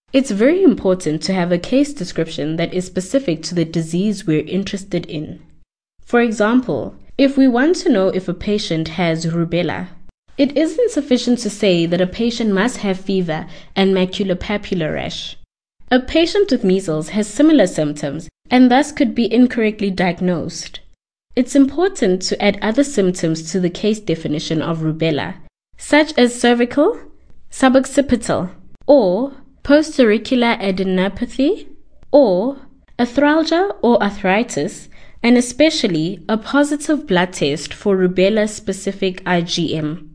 It's very important to have a case description that is specific to the disease we're interested in. For example, if we want to know if a patient has rubella, it isn't sufficient to say that a patient must have fever and maculopapular rash. A patient with measles has similar symptoms and thus could be incorrectly diagnosed. It's important to add other symptoms to the case definition of rubella, such as cervical, suboccipital, or postauricular adenopathy, or arthralgia or arthritis, and especially a positive blood test for rubella-specific IgM.